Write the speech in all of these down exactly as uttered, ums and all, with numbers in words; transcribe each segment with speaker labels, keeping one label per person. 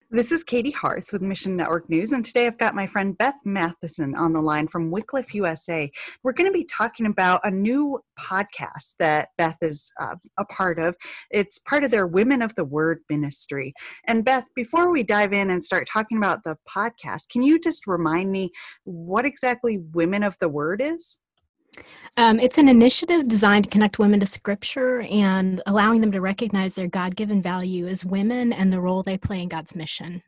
Speaker 1: This is Katie Harth with Mission Network News, and today I've got my friend Beth Matheson on the line from Wycliffe, U S A. We're going to be talking about a new podcast that Beth is uh, a part of. It's part of their Women of the Word ministry. And Beth, before we dive in and start talking about the podcast, can you just remind me what exactly Women of the Word is?
Speaker 2: Um, it's an initiative designed to connect women to Scripture and allowing them to recognize their God-given value as women and the role they play in God's mission.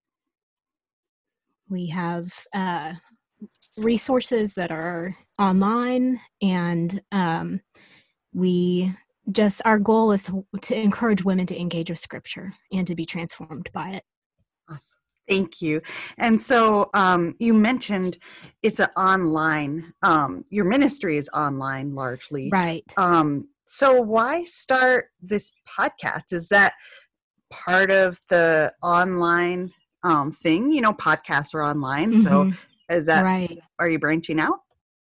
Speaker 2: We have uh, resources that are online, and um, we just, our goal is to, to encourage women to engage with Scripture and to be transformed by it.
Speaker 1: Awesome. Thank you. And so um, you mentioned it's an online, um, your ministry is online largely.
Speaker 2: Right.
Speaker 1: Um, so why start this podcast? Is that part of the online um, thing? You know, podcasts are online. Mm-hmm. So is that,
Speaker 2: right.
Speaker 1: Are you branching out?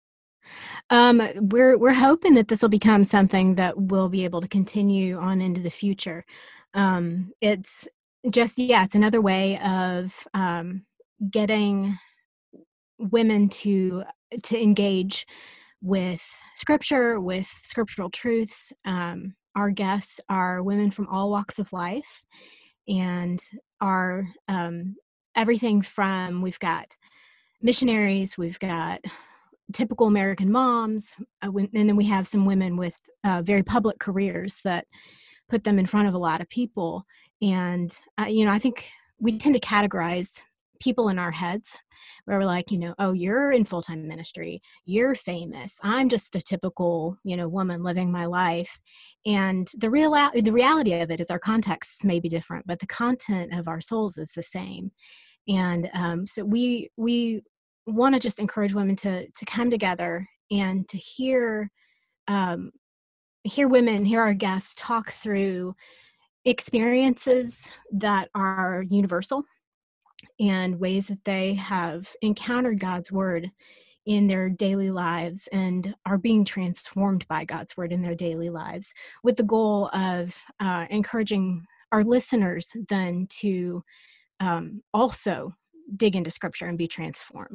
Speaker 2: Um, we're, we're hoping that this will become something that we'll be able to continue on into the future. Um, it's, Just, yeah, it's another way of um, getting women to to engage with Scripture, with scriptural truths. Um, our guests are women from all walks of life, and are um, everything from, we've got missionaries, we've got typical American moms, uh, and then we have some women with uh, very public careers that put them in front of a lot of people. And, uh, you know, I think we tend to categorize people in our heads where we're like, you know, oh, you're in full-time ministry, you're famous, I'm just a typical, you know, woman living my life. And the real, the reality of it is our contexts may be different, but the content of our souls is the same. And um, so we, we want to just encourage women to, to come together and to hear, um, hear women, hear our guests talk through experiences that are universal and ways that they have encountered God's word in their daily lives and are being transformed by God's word in their daily lives, with the goal of uh, encouraging our listeners then to um, also dig into Scripture and be transformed.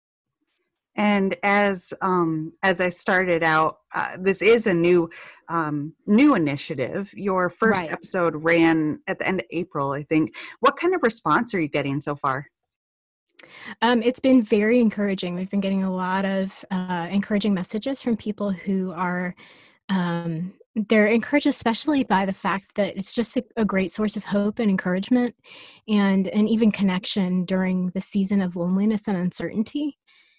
Speaker 1: And as um, as I started out, uh, this is a new um, new initiative. Your first
Speaker 2: right.
Speaker 1: episode ran at the end of April, I think. What kind of response are you getting so far?
Speaker 2: Um, it's been very encouraging. We've been getting a lot of uh, encouraging messages from people who are um, they're encouraged, especially by the fact that it's just a, a great source of hope and encouragement, and and even connection during the season of loneliness and uncertainty.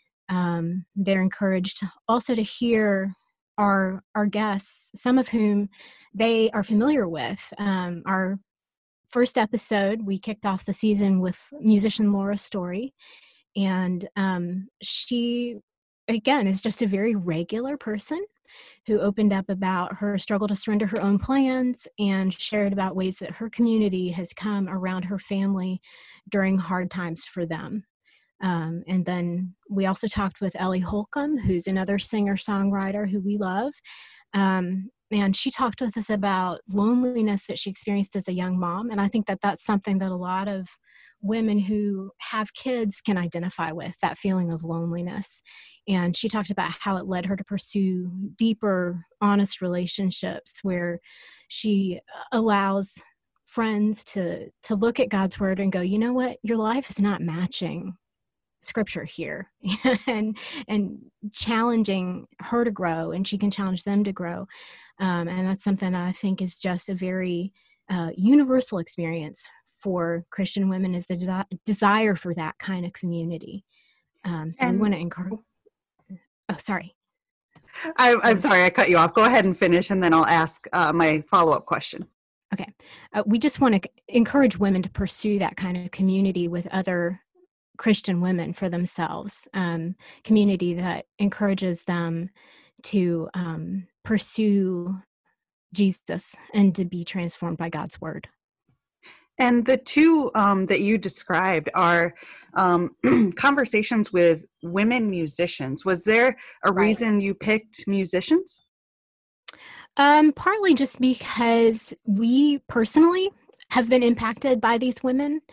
Speaker 2: Um, they're encouraged also to hear our our guests, some of whom they are familiar with. Um, our first episode, we kicked off the season with musician Laura Story, and um, she, again, is just a very regular person who opened up about her struggle to surrender her own plans and shared about ways that her community has come around her family during hard times for them. Um, and then we also talked with Ellie Holcomb, who's another singer-songwriter who we love. Um, and she talked with us about loneliness that she experienced as a young mom. And I think that that's something that a lot of women who have kids can identify with, that feeling of loneliness. And she talked about how it led her to pursue deeper, honest relationships where she allows friends to, to look at God's word and go, you know what, your life is not matching Scripture here, and and challenging her to grow, and she can challenge them to grow. Um, and that's something I think is just a very uh, universal experience for Christian women, is the desi- desire for that kind of community. Um, so and, we want to encourage. Oh, sorry.
Speaker 1: I, I'm sorry, I cut you off. Go ahead and finish, and then I'll ask uh, my follow-up question.
Speaker 2: Okay. Uh, we just want to encourage women to pursue that kind of community with other Christian women for themselves, um, community that encourages them to um, pursue Jesus and to be transformed by God's word.
Speaker 1: And the two um, that you described are um, conversations with women musicians. Was there a
Speaker 2: Right.
Speaker 1: reason you picked musicians?
Speaker 2: Um, partly just because we personally have been impacted by these women.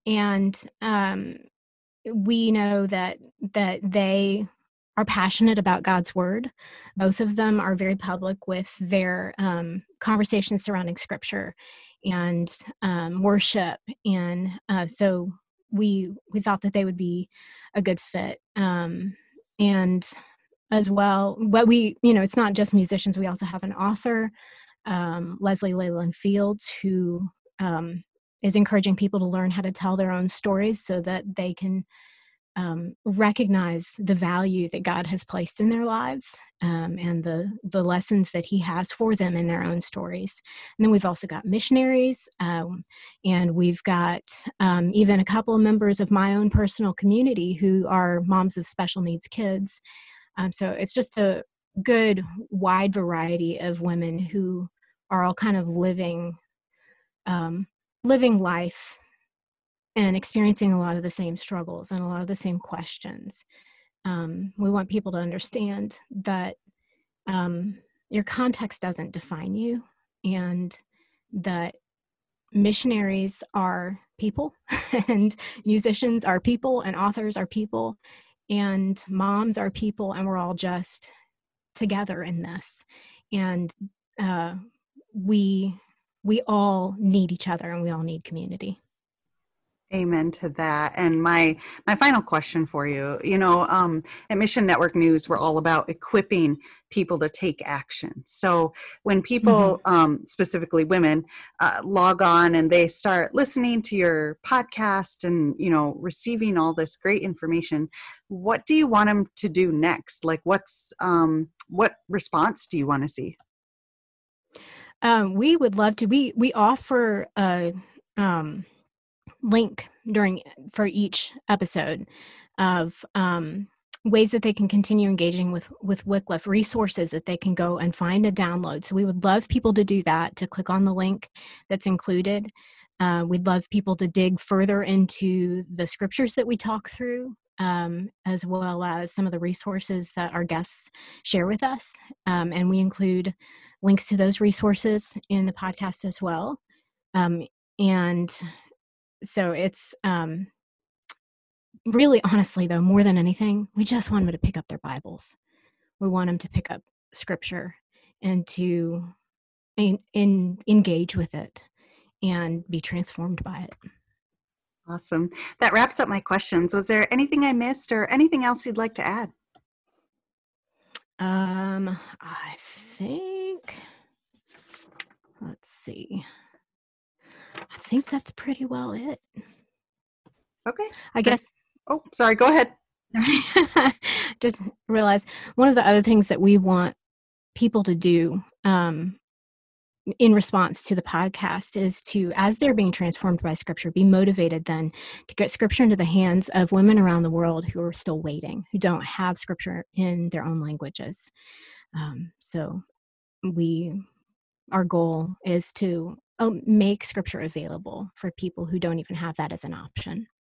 Speaker 2: and um, we know that that they are passionate about God's word. Both of them are very public with their um, conversations surrounding Scripture and um, worship, and uh, so we we thought that they would be a good fit. Um, and as well, but we, you know, it's not just musicians. We also have an author, um, Leslie Leyland Fields, who um, is encouraging people to learn how to tell their own stories so that they can um, recognize the value that God has placed in their lives, um, and the the lessons that He has for them in their own stories. And then we've also got missionaries, um, and we've got um, even a couple of members of my own personal community who are moms of special needs kids. Um, so it's just a good wide variety of women who are all kind of living um, living life and experiencing a lot of the same struggles and a lot of the same questions. Um, we want people to understand that um, your context doesn't define you, and that missionaries are people, and musicians are people, and authors are people, and moms are people, and we're all just together in this. And uh, we we all need each other, and we all need community.
Speaker 1: Amen to that. And my my final question for you, you know, um, at Mission Network News, we're all about equipping people to take action. So when people,
Speaker 2: Mm-hmm.
Speaker 1: um, specifically women, uh, log on and they start listening to your podcast and, you know, receiving all this great information, what do you want them to do next? Like, what's um, what response do you want to see?
Speaker 2: Um, we would love to. We we offer a um, link during for each episode of um, ways that they can continue engaging with with Wycliffe, resources that they can go and find a download. So we would love people to do that, to click on the link that's included. Uh, we'd love people to dig further into the scriptures that we talk through, um, as well as some of the resources that our guests share with us. Um, and we include links to those resources in the podcast as well. Um, and so it's um, really, honestly, though, more than anything, we just want them to pick up their Bibles. We want them to pick up Scripture and to in, in, engage with it and be transformed by it.
Speaker 1: Awesome. That wraps up my questions. Was there anything I missed or anything else you'd like to add?
Speaker 2: Um, I think, let's see. I think that's pretty well it.
Speaker 1: Okay.
Speaker 2: I guess.
Speaker 1: Oh, sorry. Go ahead.
Speaker 2: Just realized one of the other things that we want people to do um, in response to the podcast is to, as they're being transformed by Scripture, be motivated then to get Scripture into the hands of women around the world who are still waiting, who don't have Scripture in their own languages. Um, so we, our goal is to uh, make Scripture available for people who don't even have that as an option.